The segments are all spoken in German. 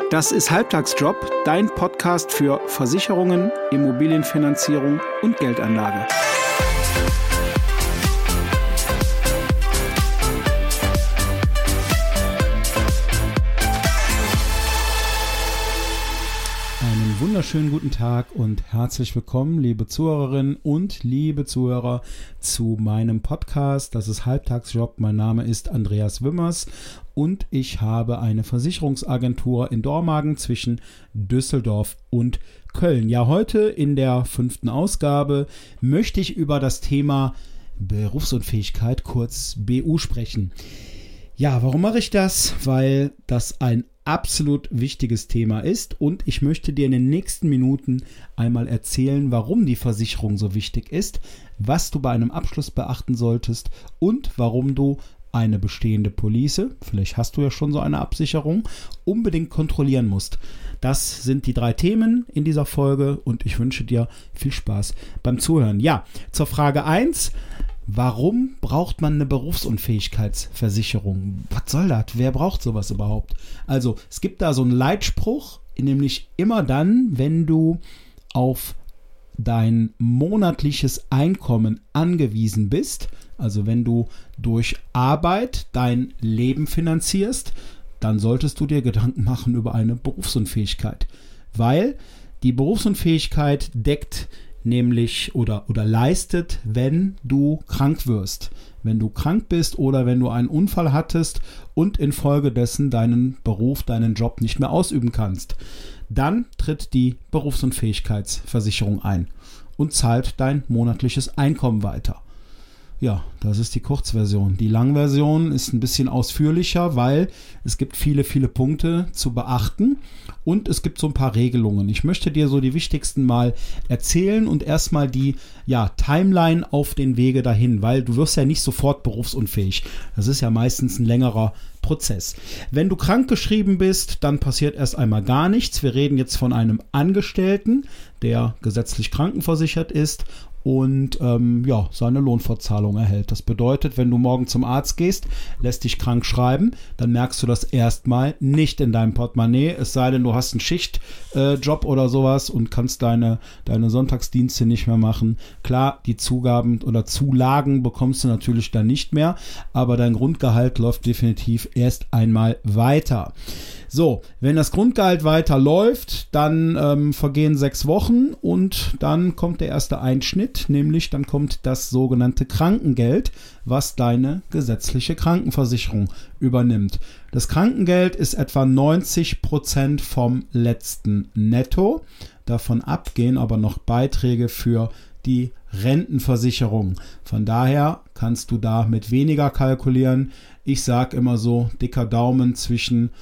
Das ist Halbtagsjob, dein Podcast für Versicherungen, Immobilienfinanzierung und Geldanlage. Einen wunderschönen guten Tag und herzlich willkommen, liebe Zuhörerinnen und liebe Zuhörer, zu meinem Podcast. Das ist Halbtagsjob. Mein Name ist Andreas Wimmers und ich habe eine Versicherungsagentur in Dormagen zwischen Düsseldorf und Köln. Ja, heute in der 5. Ausgabe möchte ich über das Thema Berufsunfähigkeit, kurz BU, sprechen. Ja, warum mache ich das? Weil das ein absolut wichtiges Thema ist und ich möchte dir in den nächsten Minuten einmal erzählen, warum die Versicherung so wichtig ist, was du bei einem Abschluss beachten solltest und warum du eine bestehende Police, vielleicht hast du ja schon so eine Absicherung, unbedingt kontrollieren musst. Das sind die 3 Themen in dieser Folge und ich wünsche dir viel Spaß beim Zuhören. Ja, zur Frage 1. Warum braucht man eine Berufsunfähigkeitsversicherung? Was soll das? Wer braucht sowas überhaupt? Also, es gibt da so einen Leitspruch, nämlich immer dann, wenn du auf dein monatliches Einkommen angewiesen bist, also wenn du durch Arbeit dein Leben finanzierst, dann solltest du dir Gedanken machen über eine Berufsunfähigkeit, weil die Berufsunfähigkeit deckt nämlich oder leistet, wenn du krank wirst. Wenn du krank bist oder wenn du einen Unfall hattest und infolgedessen deinen Beruf, deinen Job nicht mehr ausüben kannst, dann tritt die Berufsunfähigkeitsversicherung ein und zahlt dein monatliches Einkommen weiter. Ja, das ist die Kurzversion. Die Langversion ist ein bisschen ausführlicher, weil es gibt viele, viele Punkte zu beachten und es gibt so ein paar Regelungen. Ich möchte dir so die wichtigsten mal erzählen und erstmal die Timeline auf den Wege dahin, weil du wirst ja nicht sofort berufsunfähig. Das ist ja meistens ein längerer Prozess. Wenn du krankgeschrieben bist, dann passiert erst einmal gar nichts. Wir reden jetzt von einem Angestellten, der gesetzlich krankenversichert ist und seine Lohnfortzahlung erhält. Das bedeutet, wenn du morgen zum Arzt gehst, lässt dich krank schreiben, dann merkst du das erstmal nicht in deinem Portemonnaie, es sei denn, du hast einen Schichtjob oder sowas und kannst deine Sonntagsdienste nicht mehr machen. Klar, die Zugaben oder Zulagen bekommst du natürlich dann nicht mehr, aber dein Grundgehalt läuft definitiv erst einmal weiter. So, wenn das Grundgehalt weiterläuft, dann vergehen 6 Wochen und dann kommt der erste Einschnitt, nämlich dann kommt das sogenannte Krankengeld, was deine gesetzliche Krankenversicherung übernimmt. Das Krankengeld ist etwa 90% vom letzten Netto. Davon abgehen aber noch Beiträge für die Rentenversicherung. Von daher kannst du da mit weniger kalkulieren. Ich sage immer so, dicker Daumen zwischen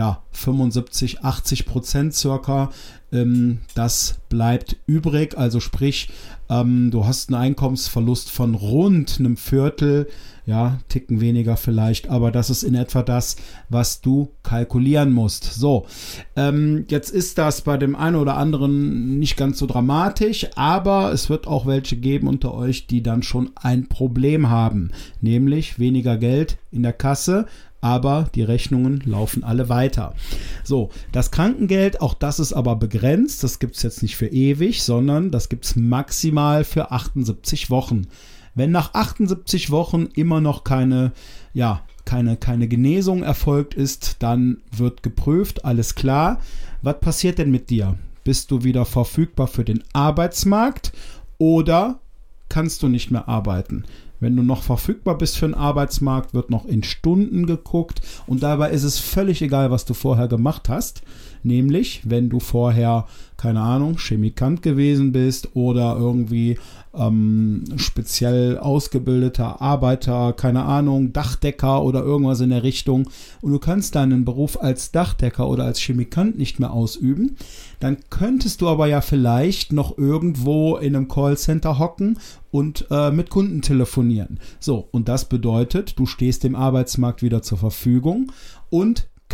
75-80% circa, das bleibt übrig, also sprich, du hast einen Einkommensverlust von rund einem Viertel, Ticken weniger vielleicht, aber das ist in etwa das, was du kalkulieren musst. So, jetzt ist das bei dem einen oder anderen nicht ganz so dramatisch, aber es wird auch welche geben unter euch, die dann schon ein Problem haben, nämlich weniger Geld in der Kasse, aber die Rechnungen laufen alle weiter. So, das Krankengeld, auch das ist aber begrenzt. Das gibt es jetzt nicht für ewig, sondern das gibt es maximal für 78 Wochen. Wenn nach 78 Wochen immer noch keine Genesung erfolgt ist, dann wird geprüft, alles klar. Was passiert denn mit dir? Bist du wieder verfügbar für den Arbeitsmarkt oder kannst du nicht mehr arbeiten? Wenn du noch verfügbar bist für den Arbeitsmarkt, wird noch in Stunden geguckt und dabei ist es völlig egal, was du vorher gemacht hast. Nämlich, wenn du vorher, keine Ahnung, Chemikant gewesen bist oder irgendwie speziell ausgebildeter Arbeiter, keine Ahnung, Dachdecker oder irgendwas in der Richtung und du kannst deinen Beruf als Dachdecker oder als Chemikant nicht mehr ausüben, dann könntest du aber ja vielleicht noch irgendwo in einem Callcenter hocken und mit Kunden telefonieren. So, und das bedeutet, du stehst dem Arbeitsmarkt wieder zur Verfügung und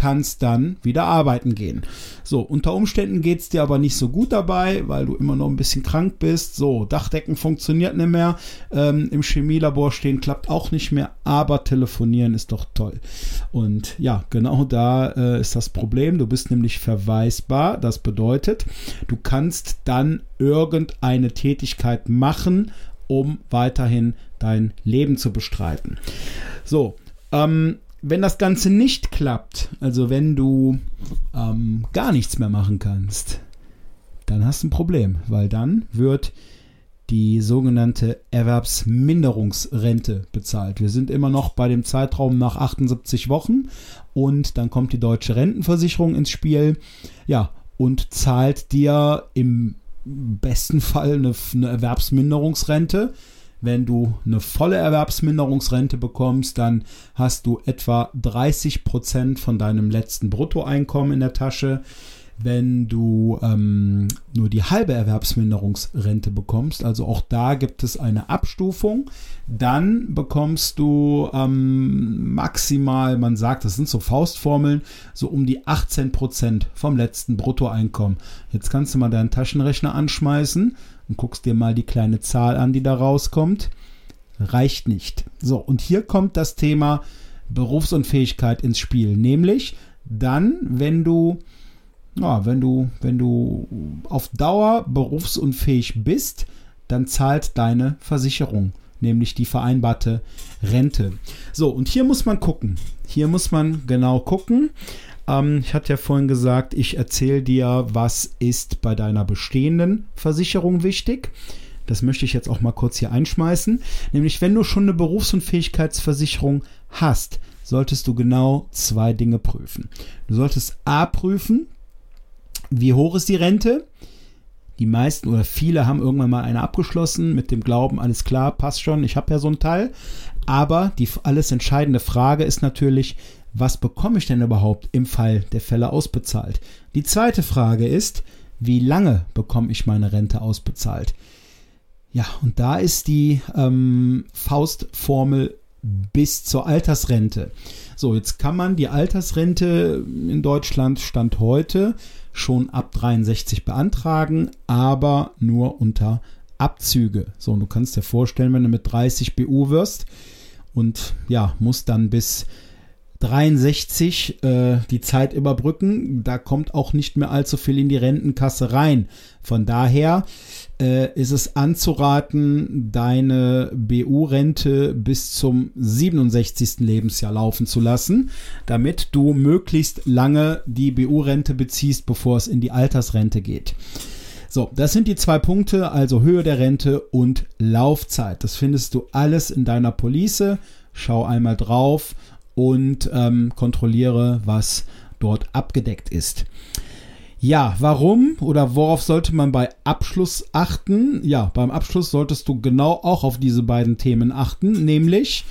kannst dann wieder arbeiten gehen. So, unter Umständen geht es dir aber nicht so gut dabei, weil du immer noch ein bisschen krank bist. So, Dachdecken funktioniert nicht mehr, im Chemielabor stehen klappt auch nicht mehr, aber telefonieren ist doch toll. Und ja, genau da ist das Problem. Du bist nämlich verweisbar. Das bedeutet, du kannst dann irgendeine Tätigkeit machen, um weiterhin dein Leben zu bestreiten. So, wenn das Ganze nicht klappt, also wenn du gar nichts mehr machen kannst, dann hast du ein Problem, weil dann wird die sogenannte Erwerbsminderungsrente bezahlt. Wir sind immer noch bei dem Zeitraum nach 78 Wochen und dann kommt die deutsche Rentenversicherung ins Spiel, ja, und zahlt dir im besten Fall eine Erwerbsminderungsrente. Wenn du eine volle Erwerbsminderungsrente bekommst, dann hast du etwa 30% von deinem letzten Bruttoeinkommen in der Tasche. Wenn du nur die halbe Erwerbsminderungsrente bekommst, also auch da gibt es eine Abstufung, dann bekommst du maximal, man sagt, das sind so Faustformeln, so um die 18% vom letzten Bruttoeinkommen. Jetzt kannst du mal deinen Taschenrechner anschmeißen und guckst dir mal die kleine Zahl an, die da rauskommt. Reicht nicht. So, und hier kommt das Thema Berufsunfähigkeit ins Spiel, nämlich dann, wenn du auf Dauer berufsunfähig bist, dann zahlt deine Versicherung, nämlich die vereinbarte Rente. So, und hier muss man gucken. Hier muss man genau gucken. Ich hatte ja vorhin gesagt, ich erzähle dir, was ist bei deiner bestehenden Versicherung wichtig. Das möchte ich jetzt auch mal kurz hier einschmeißen. Nämlich, wenn du schon eine Berufsunfähigkeitsversicherung hast, solltest du genau 2 Dinge prüfen. Du solltest A prüfen, wie hoch ist die Rente? Die meisten oder viele haben irgendwann mal eine abgeschlossen mit dem Glauben, alles klar, passt schon, ich habe ja so einen Teil. Aber die alles entscheidende Frage ist natürlich, was bekomme ich denn überhaupt im Fall der Fälle ausbezahlt? Die zweite Frage ist, wie lange bekomme ich meine Rente ausbezahlt? Ja, und da ist die Faustformel bis zur Altersrente. So, jetzt kann man die Altersrente in Deutschland Stand heute schon ab 63 beantragen, aber nur unter Abzüge. So, und du kannst dir vorstellen, wenn du mit 30 BU wirst und ja, musst dann bis 63 die Zeit überbrücken, da kommt auch nicht mehr allzu viel in die Rentenkasse rein. Von daher ist es anzuraten, deine BU-Rente bis zum 67. Lebensjahr laufen zu lassen, damit du möglichst lange die BU-Rente beziehst, bevor es in die Altersrente geht. So, das sind die 2 Punkte, also Höhe der Rente und Laufzeit. Das findest du alles in deiner Police. Schau einmal drauf und kontrolliere, was dort abgedeckt ist. Ja, warum oder worauf sollte man bei Abschluss achten? Ja, beim Abschluss solltest du genau auch auf diese beiden Themen achten, nämlich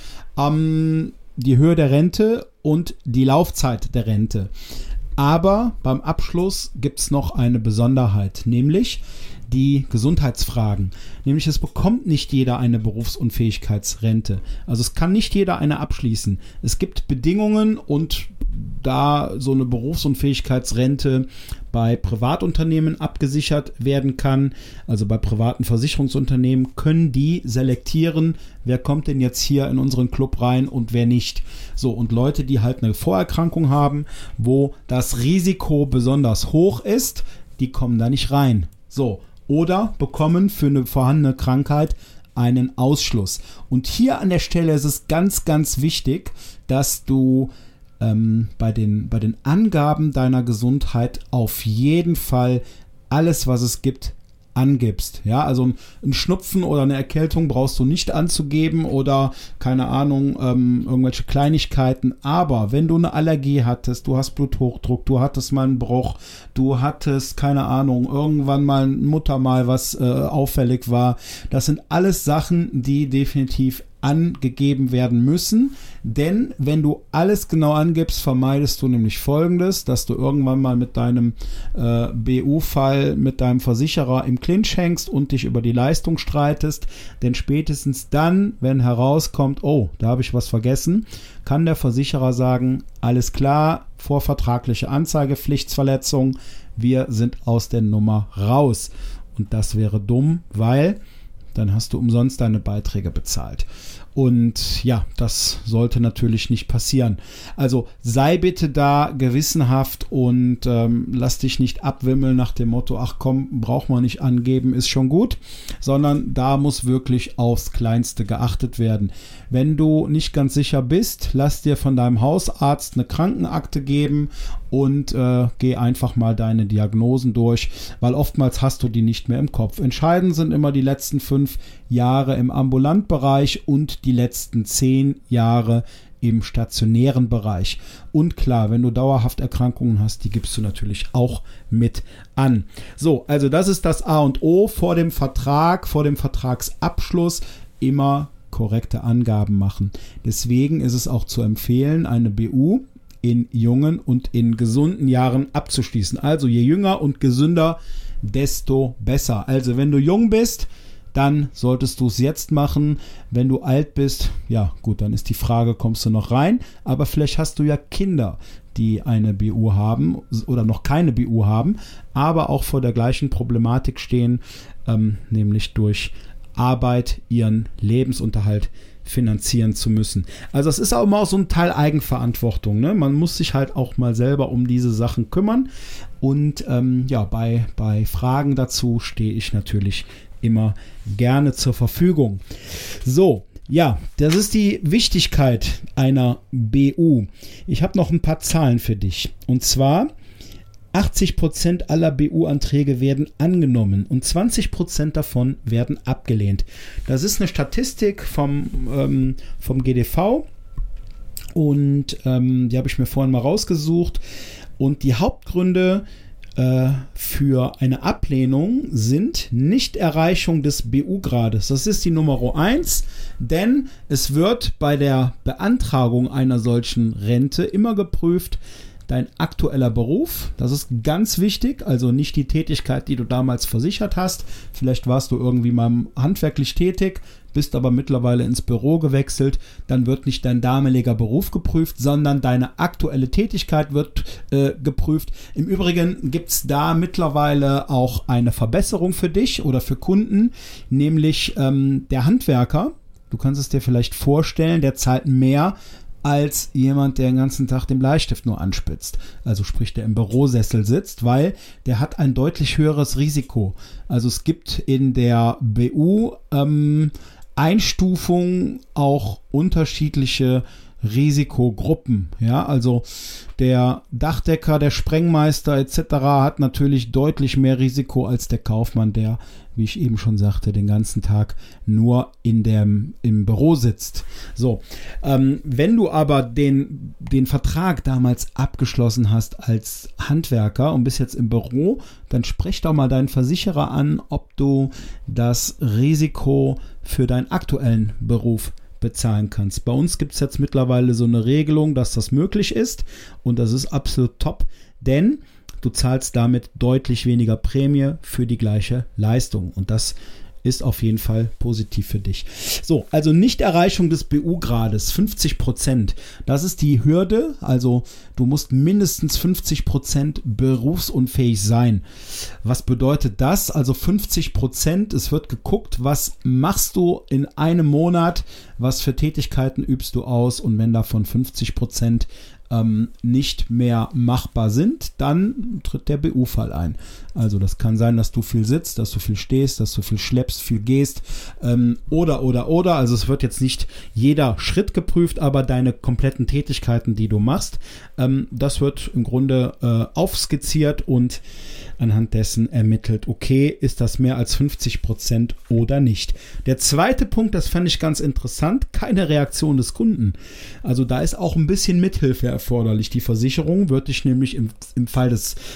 die Höhe der Rente und die Laufzeit der Rente. Aber beim Abschluss gibt es noch eine Besonderheit, nämlich die Gesundheitsfragen. Nämlich es bekommt nicht jeder eine Berufsunfähigkeitsrente. Also es kann nicht jeder eine abschließen. Es gibt Bedingungen und da so eine Berufsunfähigkeitsrente bei Privatunternehmen abgesichert werden kann, also bei privaten Versicherungsunternehmen, können die selektieren, wer kommt denn jetzt hier in unseren Club rein und wer nicht. So, und Leute, die halt eine Vorerkrankung haben, wo das Risiko besonders hoch ist, die kommen da nicht rein. So, oder bekommen für eine vorhandene Krankheit einen Ausschluss. Und hier an der Stelle ist es ganz, ganz wichtig, dass du bei den Angaben deiner Gesundheit auf jeden Fall alles, was es gibt, angibst. Ja, also ein Schnupfen oder eine Erkältung brauchst du nicht anzugeben oder keine Ahnung, irgendwelche Kleinigkeiten. Aber wenn du eine Allergie hattest, du hast Bluthochdruck, du hattest mal einen Bruch, du hattest, keine Ahnung, irgendwann mal ein Muttermal, was auffällig war, das sind alles Sachen, die definitiv angegeben werden müssen, denn wenn du alles genau angibst, vermeidest du nämlich Folgendes, dass du irgendwann mal mit deinem BU-Fall mit deinem Versicherer im Clinch hängst und dich über die Leistung streitest, denn spätestens dann, wenn herauskommt, oh, da habe ich was vergessen, kann der Versicherer sagen, alles klar, vorvertragliche Anzeigepflichtsverletzung, wir sind aus der Nummer raus. Und das wäre dumm, weil dann hast du umsonst deine Beiträge bezahlt. Und ja, das sollte natürlich nicht passieren. Also sei bitte da gewissenhaft und lass dich nicht abwimmeln nach dem Motto, ach komm, braucht man nicht angeben, ist schon gut, sondern da muss wirklich aufs Kleinste geachtet werden. Wenn du nicht ganz sicher bist, lass dir von deinem Hausarzt eine Krankenakte geben und geh einfach mal deine Diagnosen durch, weil oftmals hast du die nicht mehr im Kopf. Entscheidend sind immer die letzten 5 Jahre im Ambulantbereich und die letzten 10 Jahre im stationären Bereich. Und klar, wenn du dauerhaft Erkrankungen hast, die gibst du natürlich auch mit an. So, also das ist das A und O vor dem Vertrag, vor dem Vertragsabschluss immer korrekte Angaben machen. Deswegen ist es auch zu empfehlen, eine BU in jungen und in gesunden Jahren abzuschließen. Also je jünger und gesünder, desto besser. Also wenn du jung bist, dann solltest du es jetzt machen. Wenn du alt bist, ja gut, dann ist die Frage, kommst du noch rein? Aber vielleicht hast du ja Kinder, die eine BU haben oder noch keine BU haben, aber auch vor der gleichen Problematik stehen, nämlich durch Arbeit ihren Lebensunterhalt finanzieren zu müssen. Also es ist auch immer so ein Teil Eigenverantwortung, ne? Man muss sich halt auch mal selber um diese Sachen kümmern und ja, bei Fragen dazu stehe ich natürlich immer gerne zur Verfügung. So, ja, das ist die Wichtigkeit einer BU. Ich habe noch ein paar Zahlen für dich. Und zwar 80% aller BU-Anträge werden angenommen und 20% davon werden abgelehnt. Das ist eine Statistik vom GDV und die habe ich mir vorhin mal rausgesucht. Und die Hauptgründe für eine Ablehnung sind Nichterreichung des BU-Grades. Das ist die Nummer 1, denn es wird bei der Beantragung einer solchen Rente immer geprüft, dein aktueller Beruf, das ist ganz wichtig, also nicht die Tätigkeit, die du damals versichert hast. Vielleicht warst du irgendwie mal handwerklich tätig, bist aber mittlerweile ins Büro gewechselt, dann wird nicht dein damaliger Beruf geprüft, sondern deine aktuelle Tätigkeit wird geprüft. Im Übrigen gibt es da mittlerweile auch eine Verbesserung für dich oder für Kunden, nämlich der Handwerker, du kannst es dir vielleicht vorstellen, der zahlt mehr als jemand, der den ganzen Tag den Bleistift nur anspitzt. Also sprich, der im Bürosessel sitzt, weil der hat ein deutlich höheres Risiko. Also es gibt in der BU Einstufung auch unterschiedliche Risikogruppen. Ja, also der Dachdecker, der Sprengmeister etc. hat natürlich deutlich mehr Risiko als der Kaufmann, der, wie ich eben schon sagte, den ganzen Tag nur im Büro sitzt. So, wenn du aber den Vertrag damals abgeschlossen hast als Handwerker und bist jetzt im Büro, dann sprich doch mal deinen Versicherer an, ob du das Risiko für deinen aktuellen Beruf bezahlen kannst. Bei uns gibt es jetzt mittlerweile so eine Regelung, dass das möglich ist und das ist absolut top, denn du zahlst damit deutlich weniger Prämie für die gleiche Leistung und das ist auf jeden Fall positiv für dich. So, also Nichterreichung des BU-Grades, 50%. Das ist die Hürde, also du musst mindestens 50% berufsunfähig sein. Was bedeutet das? Also 50%, es wird geguckt, was machst du in einem Monat, was für Tätigkeiten übst du aus und wenn davon 50% nicht mehr machbar sind, dann tritt der BU-Fall ein. Also das kann sein, dass du viel sitzt, dass du viel stehst, dass du viel schleppst, viel gehst oder. Also es wird jetzt nicht jeder Schritt geprüft, aber deine kompletten Tätigkeiten, die du machst, das wird im Grunde aufskizziert und anhand dessen ermittelt, okay, ist das mehr als 50% oder nicht. Der zweite Punkt, das fand ich ganz interessant, keine Reaktion des Kunden. Also da ist auch ein bisschen Mithilfe erforderlich. Die Versicherung wird dich nämlich im Falle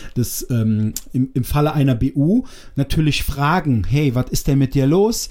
einer BU natürlich fragen, hey, was ist denn mit dir los?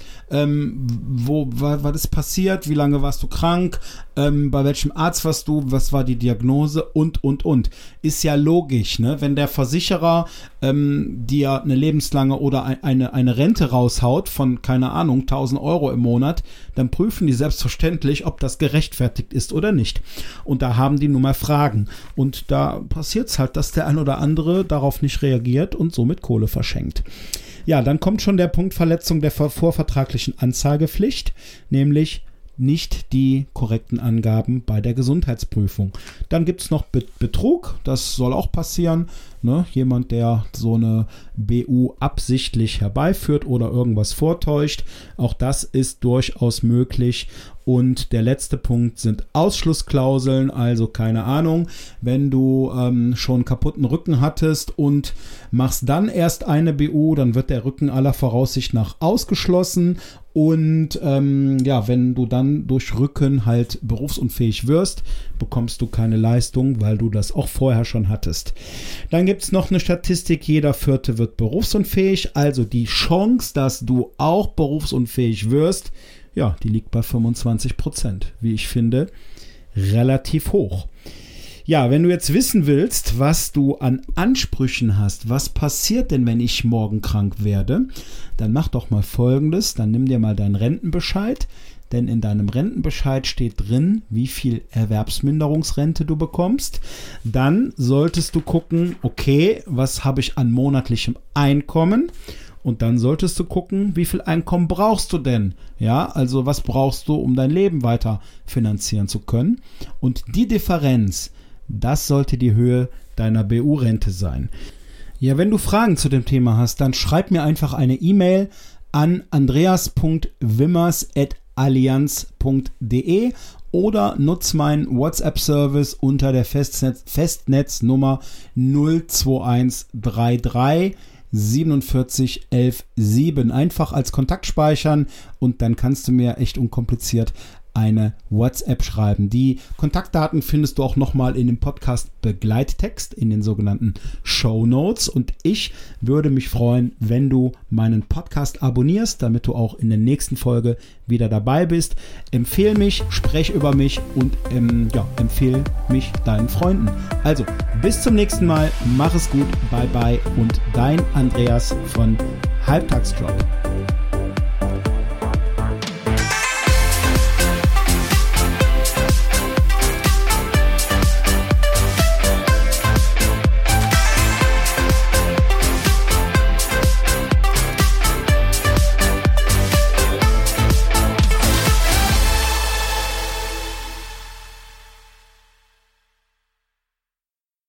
Was ist passiert? Wie lange warst du krank? Bei welchem Arzt warst du? Was war die Diagnose? Und. Ist ja logisch, ne? Wenn der Versicherer dir eine lebenslange oder eine Rente raushaut von, keine Ahnung, 1.000 Euro im Monat, dann prüfen die selbstverständlich, ob das gerechtfertigt ist oder nicht. Und da haben die nun mal Fragen. Und da passiert es halt, dass der ein oder andere darauf nicht reagiert und somit Kohle verschenkt. Ja, dann kommt schon der Punkt Verletzung der vorvertraglichen Anzeigepflicht, nämlich nicht die korrekten Angaben bei der Gesundheitsprüfung. Dann gibt es noch Betrug, das soll auch passieren. Ne? Jemand, der so eine BU absichtlich herbeiführt oder irgendwas vortäuscht, auch das ist durchaus möglich. Und der letzte Punkt sind Ausschlussklauseln, also keine Ahnung, wenn du schon kaputten Rücken hattest und machst dann erst eine BU, dann wird der Rücken aller Voraussicht nach ausgeschlossen. Und wenn du dann durch Rücken halt berufsunfähig wirst, bekommst du keine Leistung, weil du das auch vorher schon hattest. Dann gibt es noch eine Statistik, jeder Vierte wird berufsunfähig. Also die Chance, dass du auch berufsunfähig wirst, ja, die liegt bei 25%, wie ich finde, relativ hoch. Ja, wenn du jetzt wissen willst, was du an Ansprüchen hast, was passiert denn, wenn ich morgen krank werde, dann mach doch mal Folgendes, dann nimm dir mal deinen Rentenbescheid, denn in deinem Rentenbescheid steht drin, wie viel Erwerbsminderungsrente du bekommst. Dann solltest du gucken, okay, was habe ich an monatlichem Einkommen? Und dann solltest du gucken, wie viel Einkommen brauchst du denn? Ja, also was brauchst du, um dein Leben weiter finanzieren zu können? Und die Differenz, das sollte die Höhe deiner BU-Rente sein. Ja, wenn du Fragen zu dem Thema hast, dann schreib mir einfach eine E-Mail an andreas.wimmers@allianz.de oder nutz meinen WhatsApp-Service unter der Festnetznummer 02133 47 11 7. Einfach als Kontakt speichern und dann kannst du mir echt unkompliziert eine WhatsApp schreiben. Die Kontaktdaten findest du auch nochmal in dem Podcast-Begleittext, in den sogenannten Shownotes. Und ich würde mich freuen, wenn du meinen Podcast abonnierst, damit du auch in der nächsten Folge wieder dabei bist. Empfehle mich, sprech über mich und empfehle mich deinen Freunden. Also, bis zum nächsten Mal. Mach es gut. Bye bye und dein Andreas von Halbtagsjob.